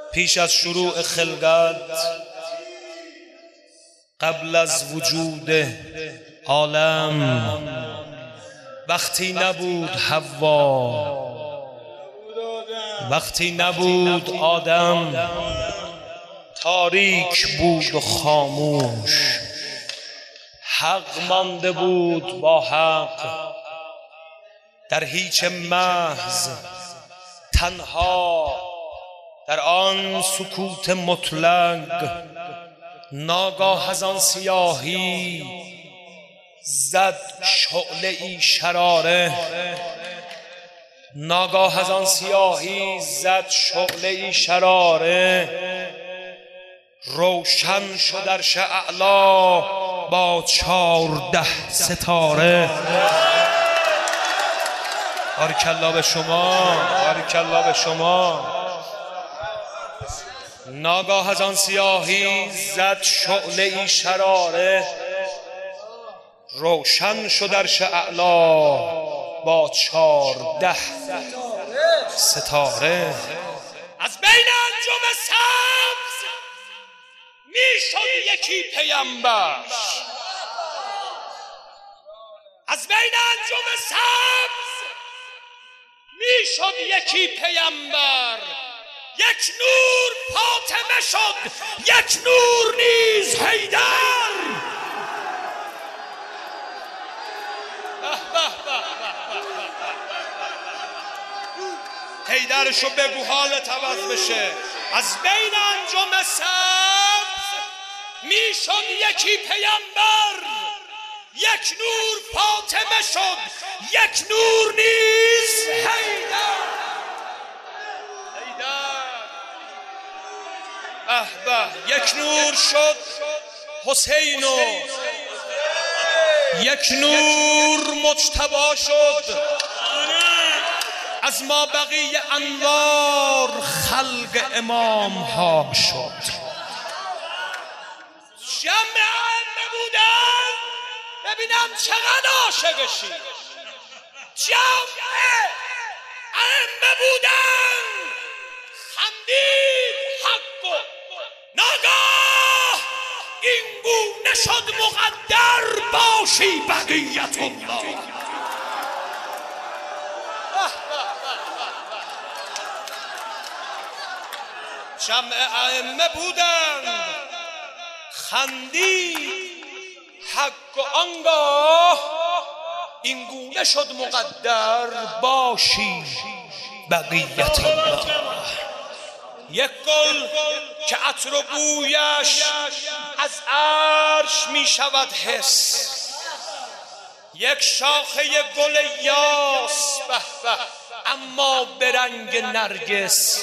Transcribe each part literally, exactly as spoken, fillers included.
پیش از شروع خلقت، قبل از وجود عالم، وقتی نبود حوا، وقتی نبود آدم، تاریک بود و خاموش. حق مانده بود با حق در هیچ محض، تنها در آن سکوت مطلق. ناگاه از آن سیاهی زد شعله ای شراره، ناگاه از آن سیاهی زد شعله ای شراره. روشن شد عرش اعلا با چارده ستاره. بارکالله به شما، بارکالله به شما. ناگاه از آن سیاهی زد شعله ای شراره، روشن شد عرش اعلا با چارده ستاره. از بین انجم سبز میشد یکی پیامبر، از بین انجم سبز میشد یکی پیامبر. یک نور فاطمه شد، یک نور نیز حیدر. حیدرشو بگو حالت عوض بشه. از بین انجم سبز میشد یکی پیامبر، یک نور فاطمه شد، یک نور نیز حیدر. به یک نور شد حسین و یک نور مجتبی شد. از ما بقیه انوار خلق امام ها شد. جمع ائمه بودن، ببینم چقدر عاشقشی. جمع ائمه بودن، خندید حق و ناگاه این گونه شد مقدر باشی بقیت الله. جمع ائمه بودند، خندید حق و آنگاه این گونه شد مقدر باشی بقیت الله. یک گل که عطر و بویش از عرش می شود حس، یک شاخه گل یاس به به اما به رنگ نرگس.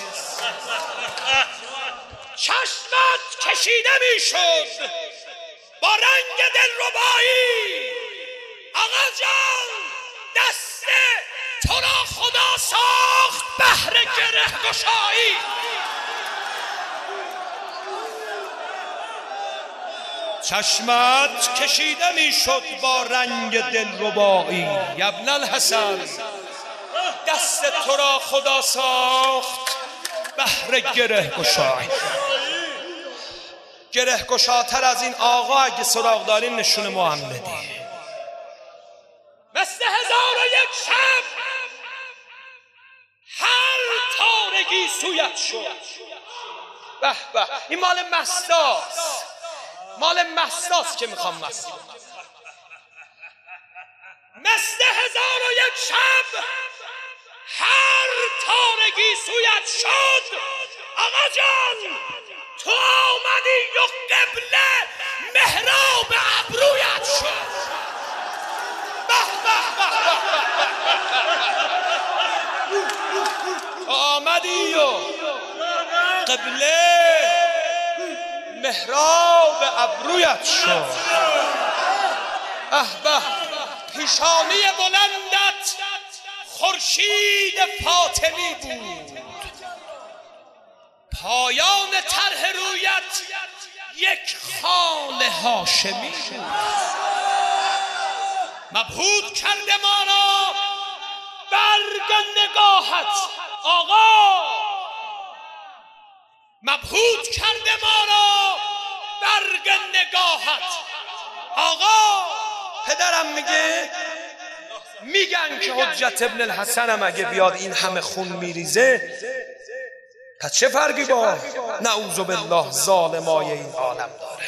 چشمت کشیده می شد با رنگ دلربایی. آقا جان دست تو را خدا ساخت بهر گره گشایی. چشمت کشیده می شد با رنگ دلربایی. ابن الحسن دست تو را خدا ساخت بهر گره گشایی. گره گشاتر از این آقا اگه سراغ دارین نشون محمدی. مثل هزار و یک شب هر تارگی سویت شد. به به این مال مستاست، مال مستاست که میخوام مست. مثل هزار و یک شب هر تارگی سویت شد. آقا جان تو آمدی و قبله محراب ابرویت شد. به به به آمدی و قبله محراب ابرویت شد. اه به پیشانی بلندت خورشید فاطمی بود، پایان طرح رویت یک خال هاشمی بود. مبهوت کرده ما را برگ نگاهت آقا، مبهوت کرده ما را برگ نگاهت. آقا پدرم میگه میگن که حجت ابن الحسن هم اگه بیاد این همه خون میریزه، پس چه فرقی با نعوذ بالله ظالمای این عالم داره؟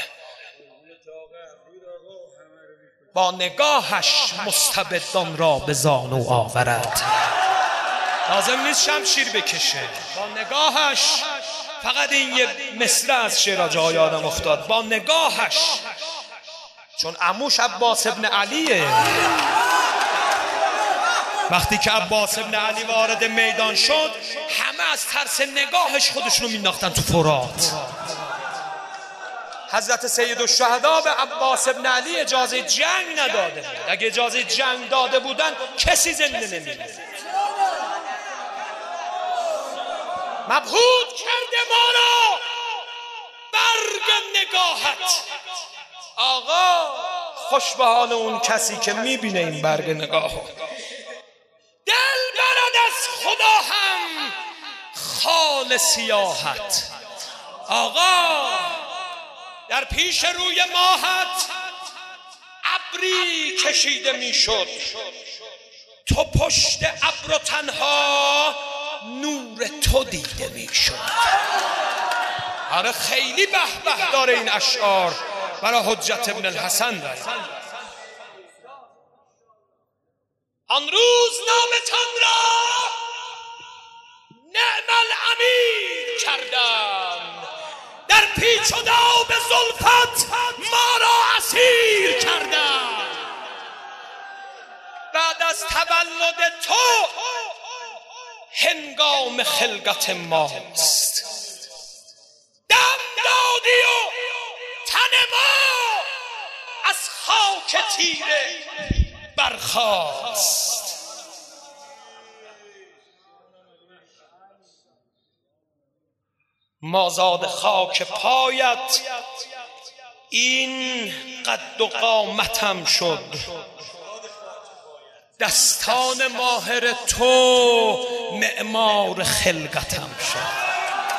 با نگاهش مستبدان را به زانو آورد. لازم نیست شمشیر بکشه، با نگاهش. فقط این یه مصرع از شعر جا یادم افتاد، با نگاهش. چون عموش عباس ابن علیه. وقتی که عباس ابن علی وارد میدان شد، همه از ترس نگاهش خودشونو مینداختن تو فرات. حضرت سید الشهدا به عباس ابن علی اجازه جنگ نداده بود. اگه اجازه جنگ داده بودن کسی زنده نمی‌موند. مبهوت کرده ما را برگ نگاهت. آقا خوش به حال اون کسی که میبینه این برگ نگاهو. دل برد از خدا هم خال سیاحت. آقا در پیش روی ماهت ابری کشیده میشد، تو پشت ابر و تنها نور تو دیده میشد. آره خیلی به به داره این اشعار برای حجت ابن الحسن داره. آن روز نامتان را نعم الامیر کردند، در پیچ و داو زلفت ما را اسیر کردند. بعد از تولد تو هنگام خلقت ماست، دم دادی و تن ما از خاک تیره برخاست. مازاد خاک پایت این قد و قامتم شد، دستان ماهر تو معمار خلقتم شد.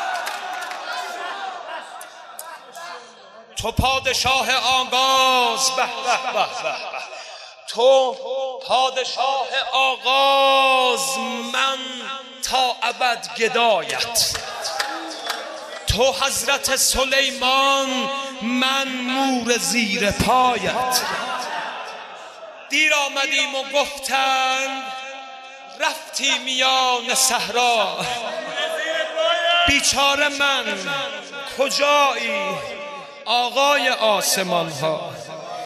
تو پادشاه آغاز، به به به به، تو پادشاه آغاز، من تا ابد گدایت. تو حضرت سلیمان، من مور زیر پایت. دیر آمدیم و گفتند رفتی میان صحرا، بیچاره من کجایی آقای آسمان ها؟